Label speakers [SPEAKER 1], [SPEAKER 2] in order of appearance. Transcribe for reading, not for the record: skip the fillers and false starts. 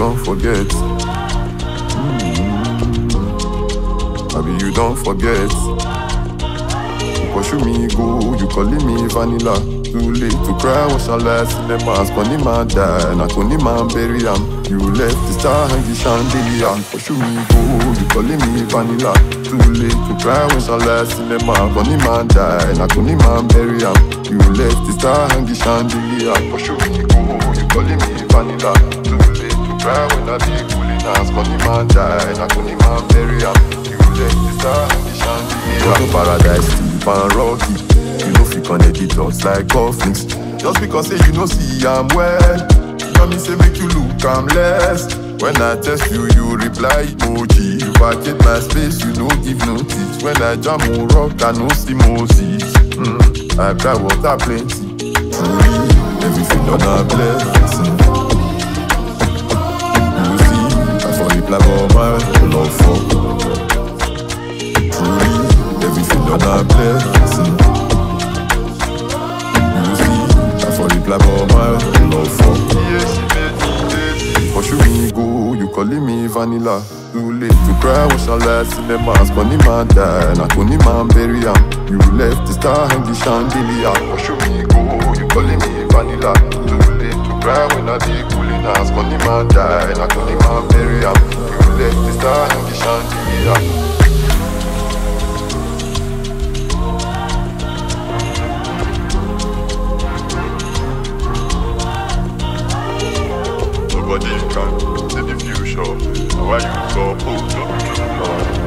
[SPEAKER 1] don't forget. Maybe you don't forget. You pursue me, go, you calling me vanilla. Too late to cry, what shall I cinema? Funny man die, not only man bury him. You left the star and the chandelier. Pursue me, go, you calling me vanilla. Too late to cry, what shall I cinema? Funny man die, not only man bury him. You left the star and the chandelier. Pursue me, go, you calling me vanilla. Too late to cry when I be cooling hands. Funny man die, not only man bury him. You left the star and the chandelier. Go to paradise, steep and rocky. You know if you connect the dots like cufflinks. Just because say you know see I'm well, you know me say make you look I'm less. When I text you, you reply emoji. You vacate my space, you don't give notice. When I jam on rock, I know see Moses. I cry water plenty. Everything done a blessing. You see, I fall in love with my love for. Everything done a blessing. Like all my love for. Pursue me, go, you calling me vanilla. Too late to cry, what shall I cinema? Funny man die, not only man bury him. You left the star and the chandelier. Pursue me, go, you calling me vanilla. Too late to cry when I be cooling hands. Funny man die, not only man bury him. You left the star and the chandelier. Nobody can see the future. Why you so pulled up?